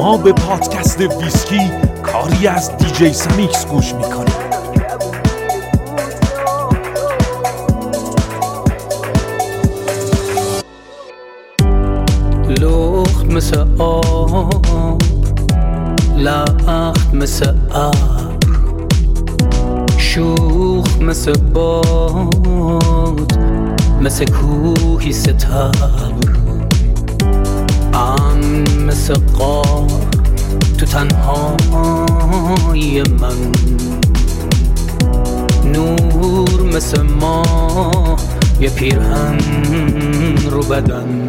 شما به پادکست ویسکی کاری از دیجی سامیکس گوش میکنید. لخت مثل آب، لخت مثل ابر، شوخ مثل باد، مثل کوهی ستبر، مثل غار تو تنهای من، نور مثل ماه یه پیرهن رو بدن.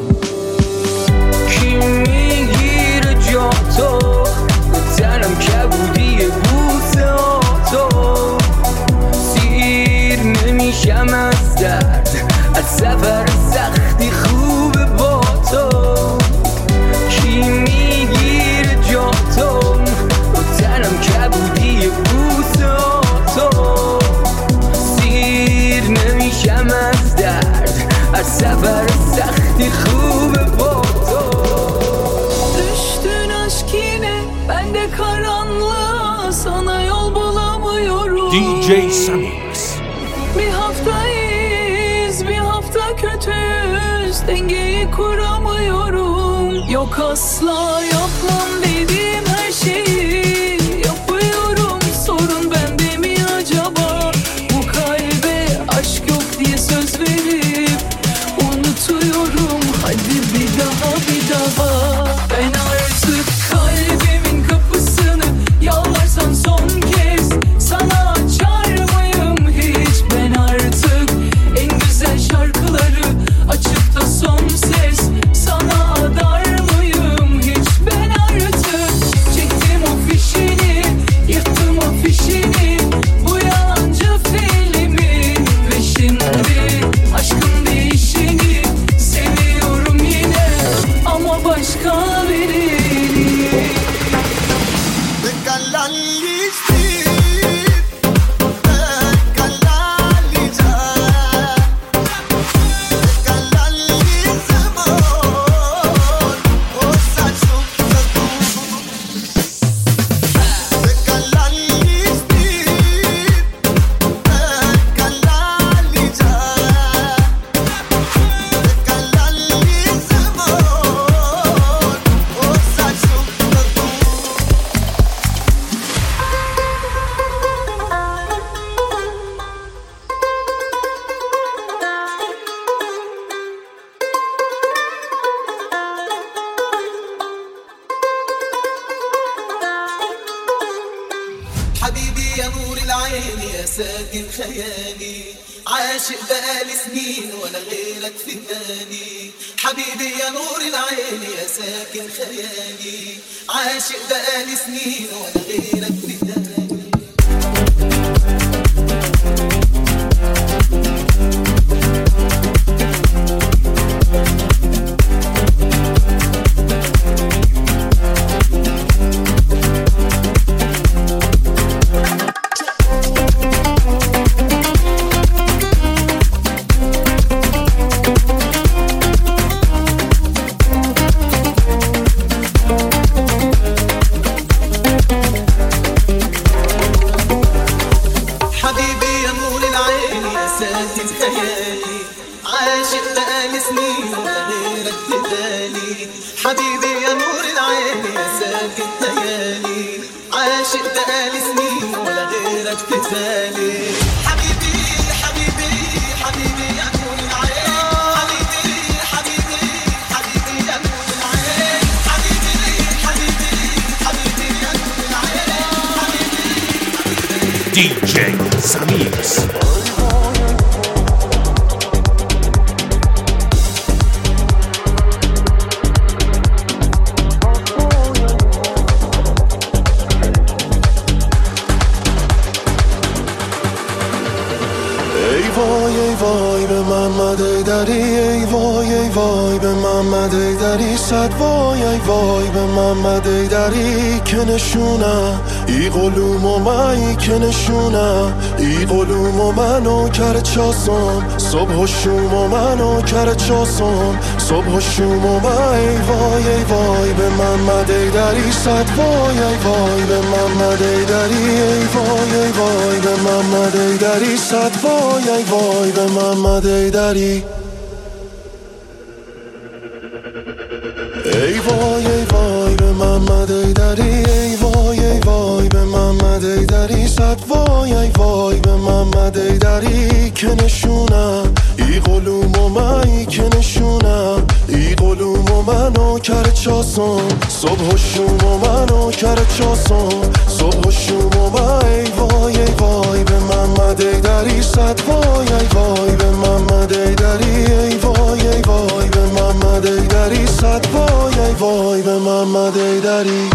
کی میگیره جا تو تنم کبودی بوسه تو، سیر نمیشم از درد، از سفر سختی خوبه با تو. کی میگیره جا تو تنم کبودی بوسه تو، سیر نمیشم از درد، از سفر سختی خوبه با تو. Düştün aşk yine, ben de karanlığa, sana yol bulamıyorum. دیجی سامیکس. Bir hafta iyiyiz, bir hafta kötüyüz, dengeyi kuramıyorum. Yok asla yapmam dediğim her şeyi yapıyorum. Sorun bende mi acaba? Bu kalbe aşk yok diye söz verip unutuyorum. Hadi bir daha bir daha. Ben artık kalbimin kapısını yalvarsan son kez sana açar mıyım hiç? Ben artık en güzel şarkıları açıp da son ses sana adar mıyım hiç? Ben artık çektim o fişini, yırttım o fişini, bu yalancı filmin peşinde. Aşkın değişini seviyorum yine ama başka birini. حبيبي يا نور العين يا ساكن خيالي، عاشق بقالي سنين ولا غيرك في بالي. حبيبي يا نور العين يا ساكن خيالي، عاشق بقالي سنين ولا غيرك في بالي. حبيبي يا نور العين يا ساكن خيالي، عاشق بقالي سنين ولا غيرك في بالي. حبيبي حبيبي حبيبي يا نور العين، حبيبي حبيبي حبيبي يا نور العين، حبيبي حبيبي حبيبي يا نور العين، حبيبي دیجی سامیکس. ای وای به محمد ایدری، ای وای به محمد ایدری، صد وای ای وای به محمد ایدری که نشونم ای قلوم و مایی که نشونم، ای قلوم و منو کر چاسم، صبح و شوم و منو کر چاسم، صبح و شوم و من ای وای ای وای به محمد ایدری صد وای ای وای به محمد ایدری ای وای ای وای به محمد ایدری صد وای ای وای به محمد ایدری ای وای ای وای به محمد ایدری ای وای ای وای به محمد ایدری صد وای ای وای به محمد ایدری که نشونم، ای قلوم و مایی که نشونم، ای قلوم و منو کر چاسم، صبح و شوم و منو کر چاسم، صبح و شوم و من ای وای ای وای به محمد ایدری صد وای ای وای به محمد ایدری ای وای ای وای به محمد ایدری صد وای ای وای به محمد ایدری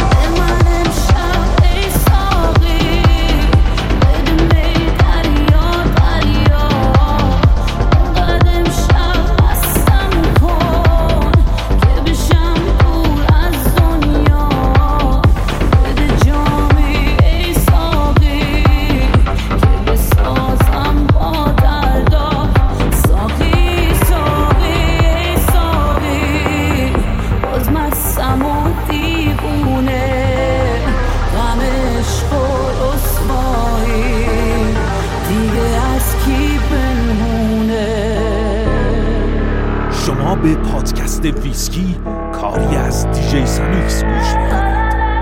به پادکست ویسکی کاری از دیجی سامیکس گوش میکنید.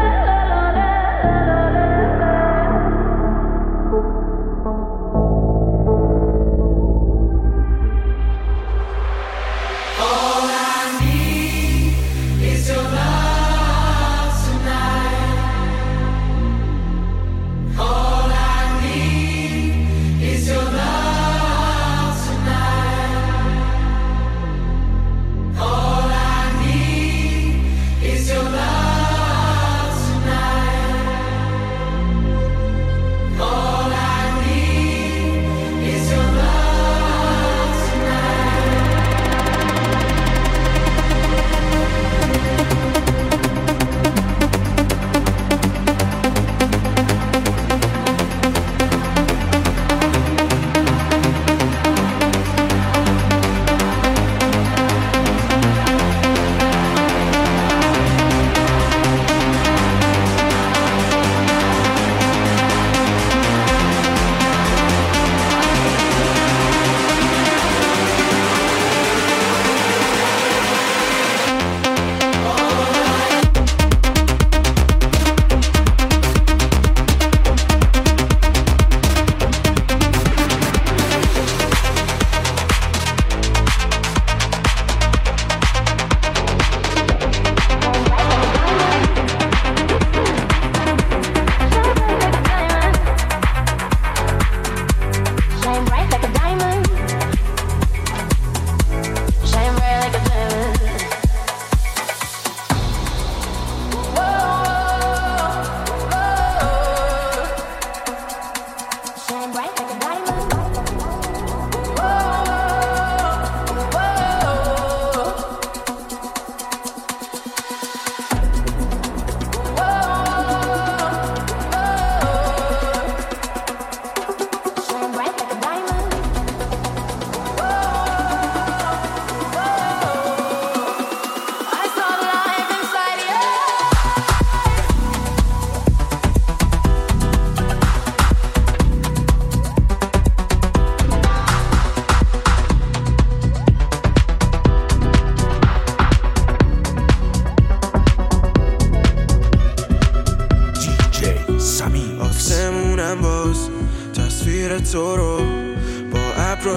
تو رو با ابرا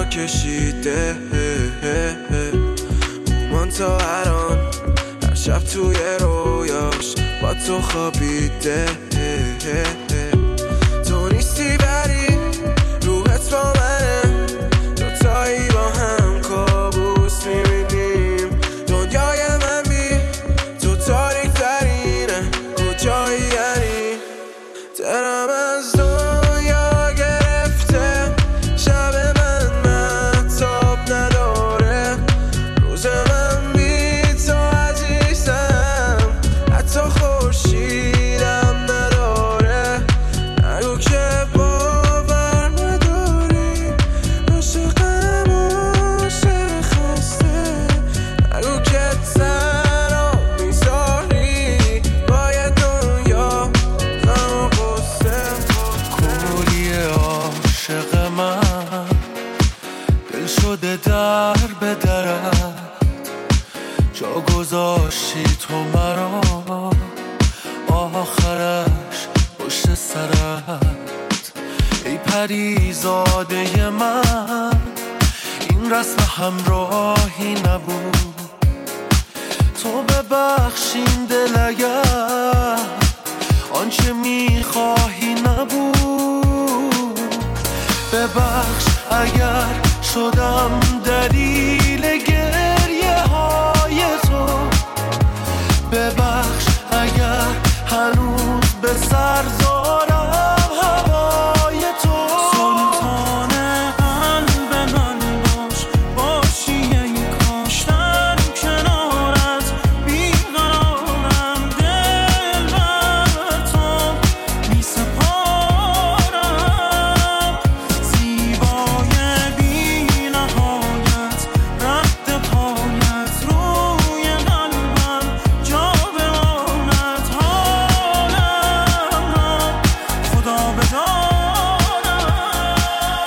کشیده من تا الان هر شب توی رویاش با تو خوابیده تو نیستی بری روحت با منه دوتایی با هم کابوس میبینیم دنیای من بی تو تاریک ترینه کجایی یعنی دلم از دنیا گرفته شب من مهتاب نداره روز من بی تو عزیزم حتی خورشیدم نداره در به درت جا گذاشتی تو مرا، آخرش پشت سرت. ای پریزاده من این رسم همراهی نبود، تو ببخشین دل اگر آنچه میخواهی نبود. ببخش اگر شدم دلیل گریه های تو، ببخش اگر هنوز به سر دارم هوای تو. سلطان قلب من باش، باشی ای کاش در کنارت بیقرارم، دل بر تو می سپارم. زیبای بی نهایت رد پایت روی قلبم جا بماند، حالم را خدا بدارم.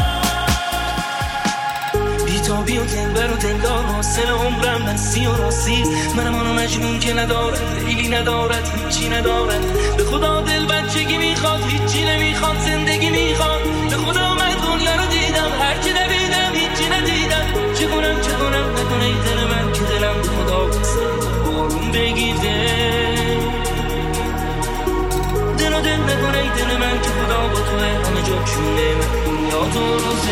بیتابی و دلبر و دلدار حاصل عمرم بستی و راستی، منم آنو مجنون که ندارد لیلی ندارد هیچی ندارد. به خدا دل بچگی میخواد هیچی نمیخواد، زندگی میخواد. به خدا من دنیا رو دیدم هرچی نبیدم هیچی ندیدم. چه کنم نکنه ای دل من که دلم به خدا بستم آروم بگیر دل و دل نکنه ای دل من که خدا با توه همه جا چونه من دنیا تو روزه.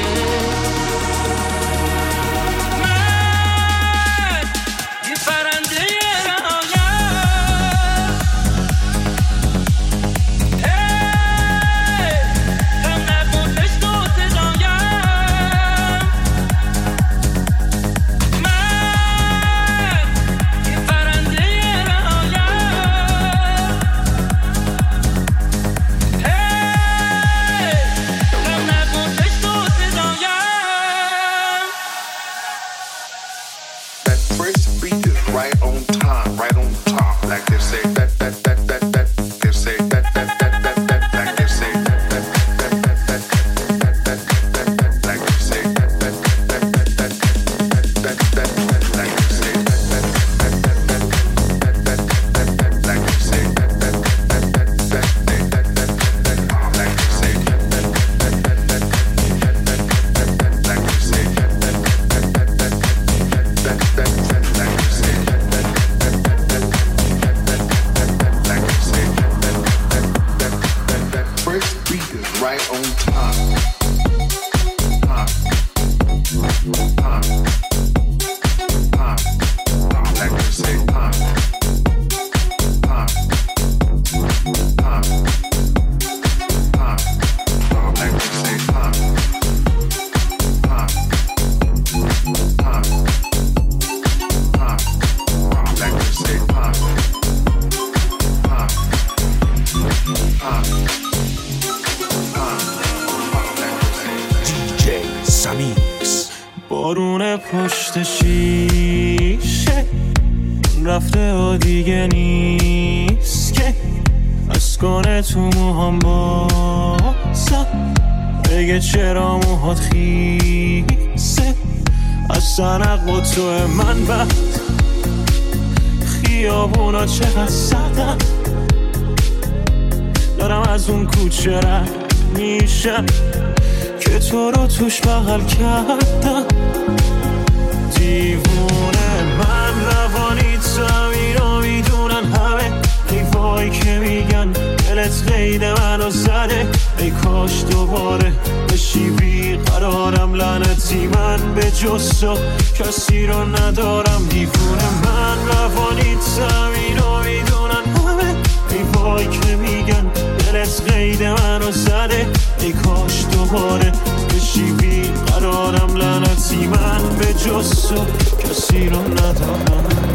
بارون پشت شیشه رفته و دیگه نیست که از کنه تو موهام بازم بگه چرا موهات خیسه از سنق و تو من بعد خیابونا چقدر سردم دارم از اون کوچه رد میشم که تو رو توش بغل کردم دیوونه من روانی زمین رو میدونن همه حیفایی که میگن دلت قید منو زده ای کاش دوباره بشی بیقرارم لعنتی من به جز تو کسی رو ندارم دیوونه من روانی زمین رو میدونن همه حیفایی که میگن دلت قید منو زده ای کاش دوباره بشی بیقرارم لعنتی من به جز تو کسی رو ندارم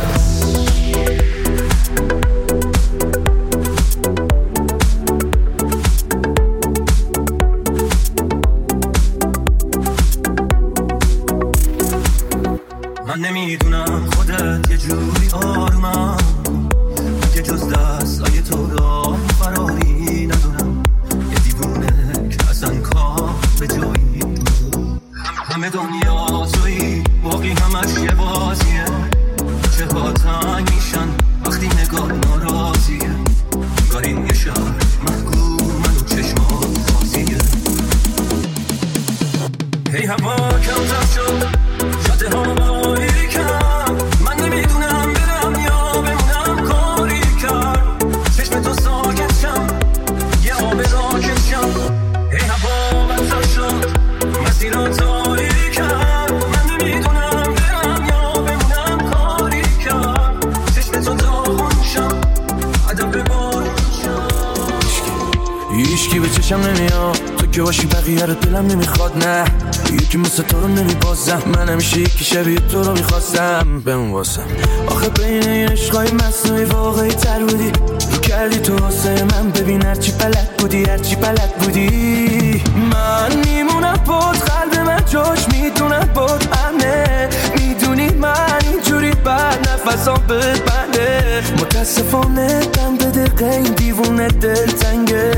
من نمیدونم خودت یه جوری آرومم که جز دستای تو را فراری ندونم یه دیوونه که اصلا کار به جایی همه دنیا تویی باقی همش یه بازیه چه ها تنگ میشن وقتی نگاه ناراضیه انگار این یه شهر محکوم منو چشمات خاصیه هی هوا کمتر شد شده هوایی کم من نمیدونم برم یا بمونم کاری کرد چشم تو ساکت شم یه آب راکت شم هی هوا بدتر شد مسیران تاری کرد من نمیدونم برم یا بمونم کاری کرد چشم تو داغون شم عدم ببار هیچکی به چشم نمیاد تو که باشی بقیه رو دلم نمیخواد نه یکی مثل تو رو نمیبازم من همیشه یکی شبیه تو رو میخواستم بمون واسم آخه بین این عشقای مصنوعی واقعی تر بودی رو کردی تو واسه من ببین هرچی بلد بودی من میمونم بود قلب من جاش میدونم بود امنه میدونی من اینجوری بد نفسام ببنده متاسفانه دم به دقیقه این دیوونه دل تنگه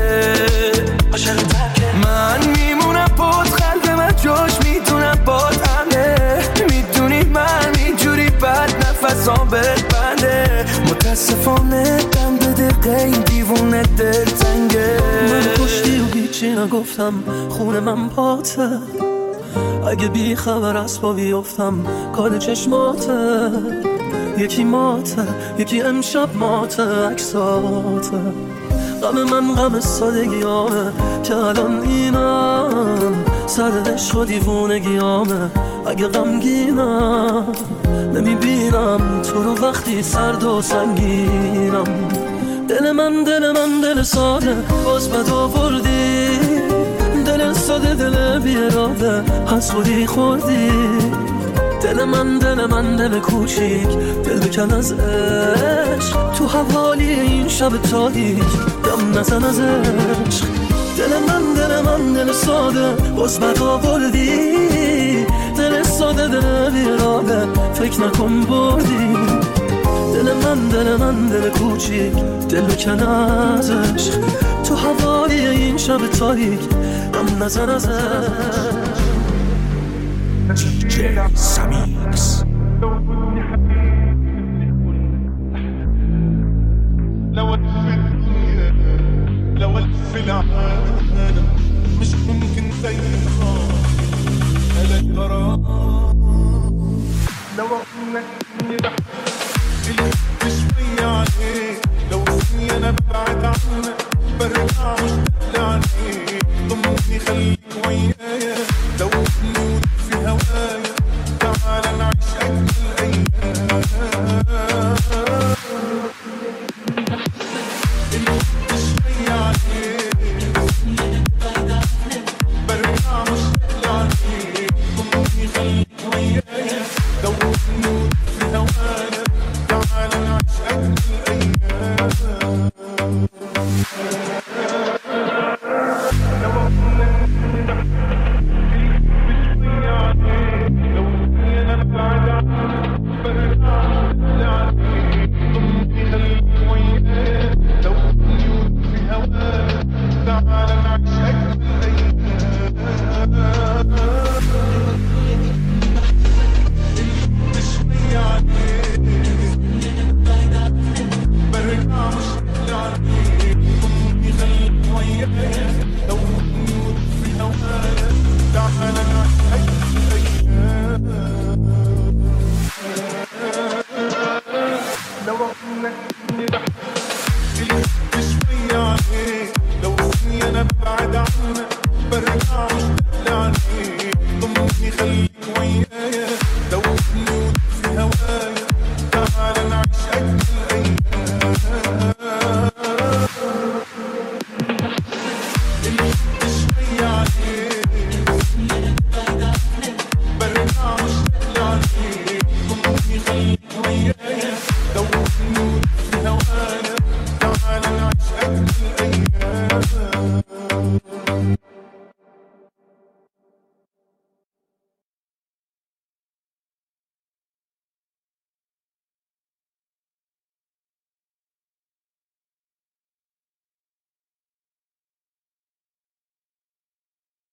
من میمونم بود قلب من جاش میدونم بود امنه میدونی من اینجوری بد نفسام ببنده متاسفانه دم به دقیقه این دیوونه دل تنگه من کشتی و هیچی نگفتم خونه من پاته اگه بی خبر از پا بیفتم کار چشماته یکی ماته یکی امشب ماته عکساته غم من غم سادگیامه که الان اینم سر عشق و دیوونگیامه اگه غمگینم نمیبینم تو رو وقتی سرد و سنگینم دل من دل ساده باز بد آوردی دل ساده دل بیراده از خودی خوردی دل من دل کوچیک دل بکن از عشق تو حوالی این شب تاریک دم نزن از عشق دل من دل ساده باز بد آوردی دل ساده دل بیراده فکر نکن بردی دل من دل کوچیک دل بکن از عشق تو حوالی این شب تاریک دم نزن از عشق DJ Samix لو الدنيا لو الف العالم مش ممكن تيخاف على الغرام لو انك بحبك شوية عليك لو اني انا ببعد عنك برجع مش